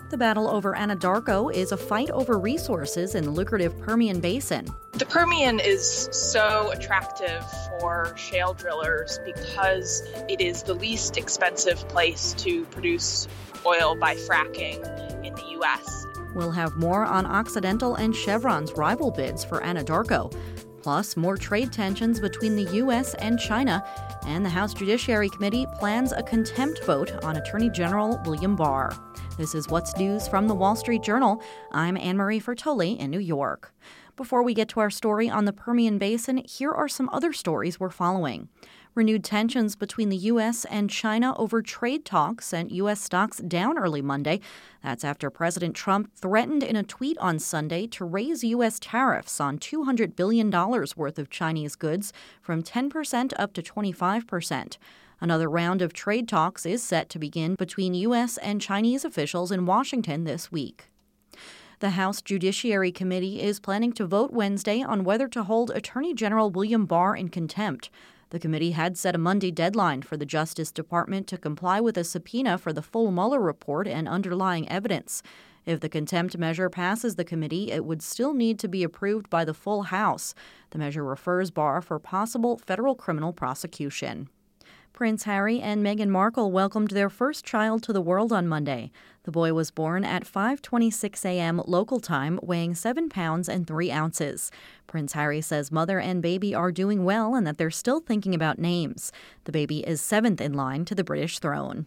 The battle over Anadarko is a fight over resources in the lucrative Permian Basin. The Permian is so attractive for shale drillers because it is the least expensive place to produce oil by fracking in the U.S. We'll have more on Occidental and Chevron's rival bids for Anadarko, plus more trade tensions between the U.S. and China, and the House Judiciary Committee plans a contempt vote on Attorney General William Barr. This is What's News from The Wall Street Journal. I'm Anne-Marie Fertoli in New York. Before we get to our story on the Permian Basin, here are some other stories we're following. Renewed tensions between the U.S. and China over trade talks sent U.S. stocks down early Monday. That's after President Trump threatened in a tweet on Sunday to raise U.S. tariffs on $200 billion worth of Chinese goods from 10% up to 25%. Another round of trade talks is set to begin between U.S. and Chinese officials in Washington this week. The House Judiciary Committee is planning to vote Wednesday on whether to hold Attorney General William Barr in contempt. The committee had set a Monday deadline for the Justice Department to comply with a subpoena for the full Mueller report and underlying evidence. If the contempt measure passes the committee, it would still need to be approved by the full House. The measure refers Barr for possible federal criminal prosecution. Prince Harry and Meghan Markle welcomed their first child to the world on Monday. The boy was born at 5:26 a.m. local time, weighing 7 pounds and 3 ounces. Prince Harry says mother and baby are doing well and that they're still thinking about names. The baby is 7th in line to the British throne.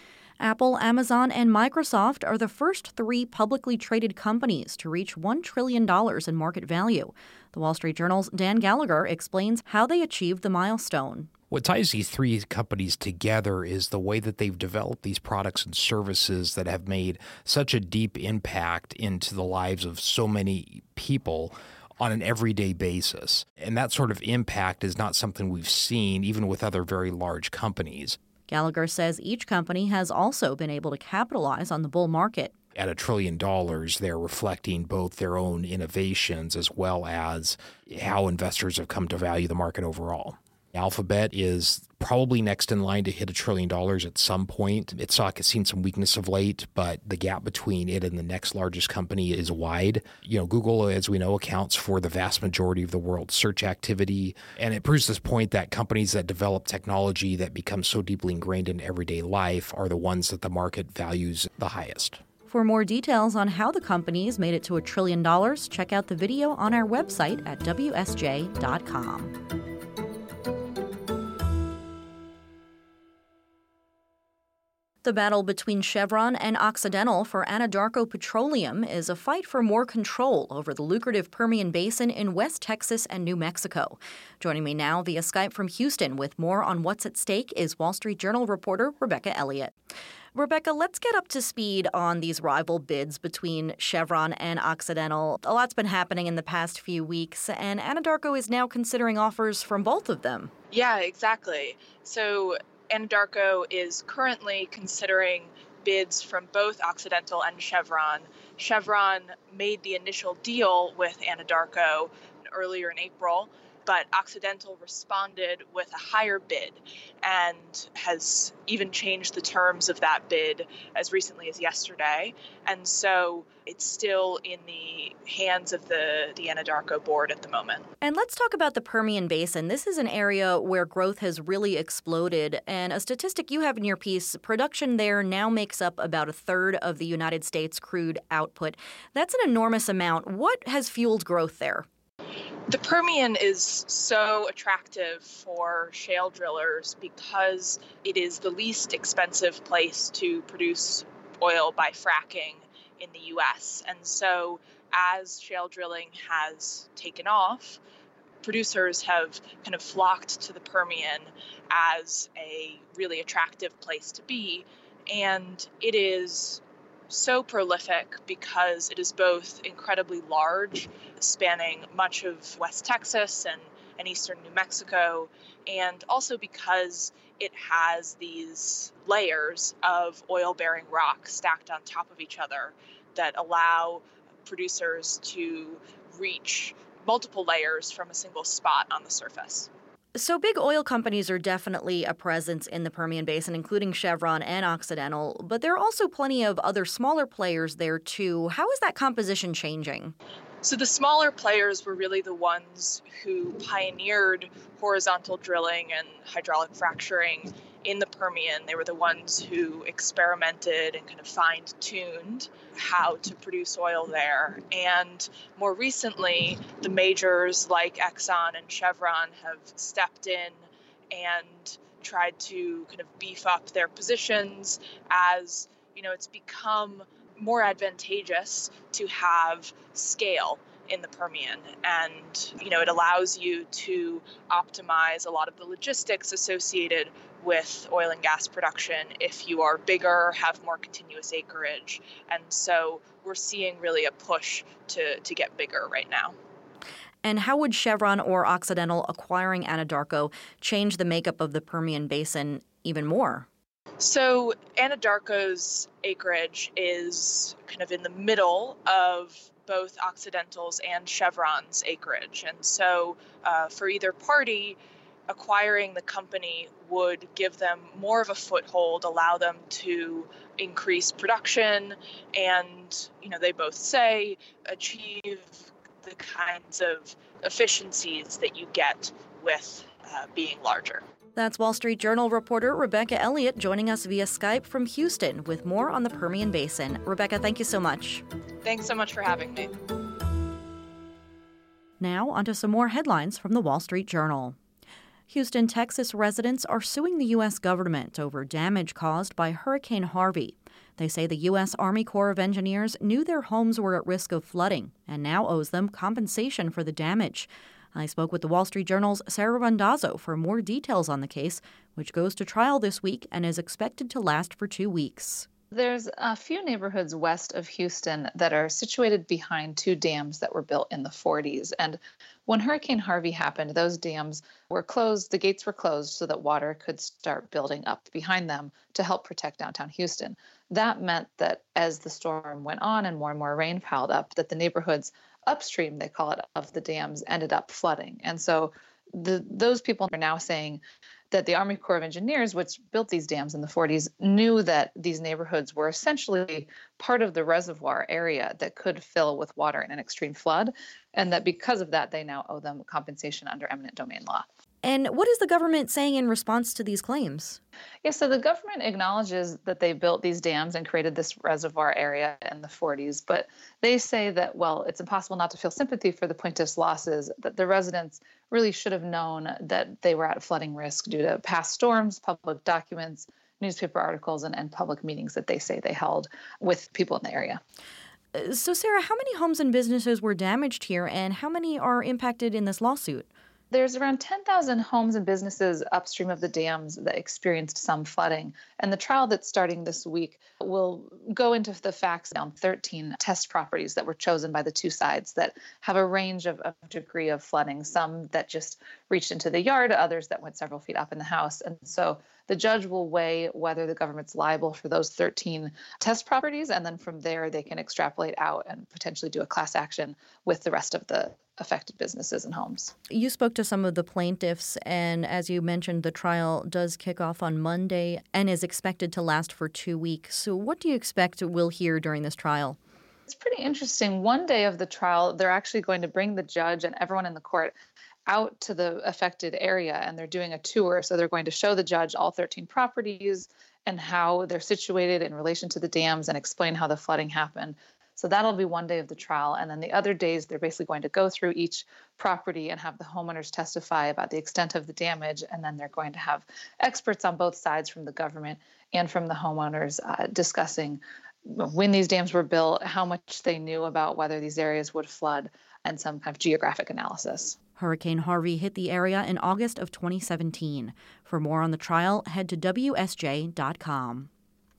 Apple, Amazon, and Microsoft are the first 3 publicly traded companies to reach $1 trillion in market value. The Wall Street Journal's Dan Gallagher explains how they achieved the milestone. What ties these 3 companies together is the way that they've developed these products and services that have made such a deep impact into the lives of so many people on an everyday basis. And that sort of impact is not something we've seen even with other very large companies. Gallagher says each company has also been able to capitalize on the bull market. At $1 trillion, they're reflecting both their own innovations as well as how investors have come to value the market overall. Alphabet is probably next in line to hit $1 trillion at some point. Its stock has seen some weakness of late, but the gap between it and the next largest company is wide. Google, as we know, accounts for the vast majority of the world's search activity. And it proves this point that companies that develop technology that becomes so deeply ingrained in everyday life are the ones that the market values the highest. For more details on how the companies made it to $1 trillion, check out the video on our website at WSJ.com. The battle between Chevron and Occidental for Anadarko Petroleum is a fight for more control over the lucrative Permian Basin in West Texas and New Mexico. Joining me now via Skype from Houston with more on what's at stake is Wall Street Journal reporter Rebecca Elliott. Rebecca, let's get up to speed on these rival bids between Chevron and Occidental. A lot's been happening in the past few weeks, and Anadarko is now considering offers from both of them. Yeah, exactly. So Anadarko is currently considering bids from both Occidental and Chevron. Chevron made the initial deal with Anadarko earlier in April, but Occidental responded with a higher bid and has even changed the terms of that bid as recently as yesterday. And so it's still in the hands of the Anadarko board at the moment. And let's talk about the Permian Basin. This is an area where growth has really exploded. And a statistic you have in your piece, production there now makes up about 1/3 of the United States crude output. That's an enormous amount. What has fueled growth there? The Permian is so attractive for shale drillers because it is the least expensive place to produce oil by fracking in the U.S. And so as shale drilling has taken off, producers have kind of flocked to the Permian as a really attractive place to be. And it is so prolific because it is both incredibly large, spanning much of West Texas and eastern New Mexico, and also because it has these layers of oil-bearing rock stacked on top of each other that allow producers to reach multiple layers from a single spot on the surface. So big oil companies are definitely a presence in the Permian Basin, including Chevron and Occidental, but there are also plenty of other smaller players there too. How is that composition changing? So the smaller players were really the ones who pioneered horizontal drilling and hydraulic fracturing in the Permian. They were the ones who experimented and kind of fine-tuned how to produce oil there. And more recently, the majors like Exxon and Chevron have stepped in and tried to kind of beef up their positions as, it's become more advantageous to have scale in the Permian. And, it allows you to optimize a lot of the logistics associated with oil and gas production if you are bigger, have more continuous acreage. And so we're seeing really a push to get bigger right now. And how would Chevron or Occidental acquiring Anadarko change the makeup of the Permian Basin even more? So Anadarko's acreage is kind of in the middle of both Occidental's and Chevron's acreage. And so for either party, acquiring the company would give them more of a foothold, allow them to increase production, and, they both say achieve the kinds of efficiencies that you get with being larger. That's Wall Street Journal reporter Rebecca Elliott joining us via Skype from Houston with more on the Permian Basin. Rebecca, thank you so much. Thanks so much for having me. Now, onto some more headlines from the Wall Street Journal. Houston, Texas residents are suing the U.S. government over damage caused by Hurricane Harvey. They say the U.S. Army Corps of Engineers knew their homes were at risk of flooding and now owes them compensation for the damage. I spoke with the Wall Street Journal's Sarah Randazzo for more details on the case, which goes to trial this week and is expected to last for 2 weeks. There's a few neighborhoods west of Houston that are situated behind 2 dams that were built in the 40s. And when Hurricane Harvey happened, those dams were closed, the gates were closed so that water could start building up behind them to help protect downtown Houston. That meant that as the storm went on and more rain piled up, that the neighborhoods upstream, they call it, of the dams ended up flooding. And so those people are now saying that the Army Corps of Engineers, which built these dams in the 40s, knew that these neighborhoods were essentially part of the reservoir area that could fill with water in an extreme flood, and that because of that, they now owe them compensation under eminent domain law. And what is the government saying in response to these claims? Yeah, so the government acknowledges that they built these dams and created this reservoir area in the 40s, but they say that, well, it's impossible not to feel sympathy for the plaintiffs' losses, that the residents really should have known that they were at flooding risk due to past storms, public documents, newspaper articles, and public meetings that they say they held with people in the area. So, Sarah, how many homes and businesses were damaged here, and how many are impacted in this lawsuit? There's around 10,000 homes and businesses upstream of the dams that experienced some flooding. And the trial that's starting this week will go into the facts on 13 test properties that were chosen by the 2 sides that have a range of degree of flooding, some that just reached into the yard, others that went several feet up in the house. And so the judge will weigh whether the government's liable for those 13 test properties, and then from there they can extrapolate out and potentially do a class action with the rest of the affected businesses and homes. You spoke to some of the plaintiffs, and as you mentioned, the trial does kick off on Monday and is expected to last for 2 weeks. So what do you expect we'll hear during this trial? It's pretty interesting. One day of the trial, they're actually going to bring the judge and everyone in the court out to the affected area, and they're doing a tour. So they're going to show the judge all 13 properties and how they're situated in relation to the dams and explain how the flooding happened. So that'll be one day of the trial. And then the other days, they're basically going to go through each property and have the homeowners testify about the extent of the damage. And then they're going to have experts on both sides from the government and from the homeowners discussing when these dams were built, how much they knew about whether these areas would flood, and some kind of geographic analysis. Hurricane Harvey hit the area in August of 2017. For more on the trial, head to WSJ.com.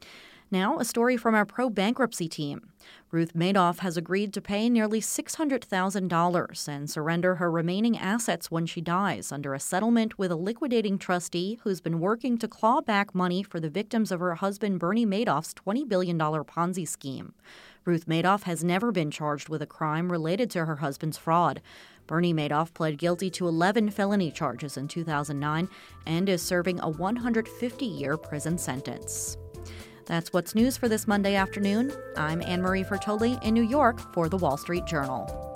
Now, a story from our pro-bankruptcy team. Ruth Madoff has agreed to pay nearly $600,000 and surrender her remaining assets when she dies under a settlement with a liquidating trustee who's been working to claw back money for the victims of her husband Bernie Madoff's $20 billion Ponzi scheme. Ruth Madoff has never been charged with a crime related to her husband's fraud. Bernie Madoff pled guilty to 11 felony charges in 2009 and is serving a 150-year prison sentence. That's what's news for this Monday afternoon. I'm Anne-Marie Fertoli in New York for The Wall Street Journal.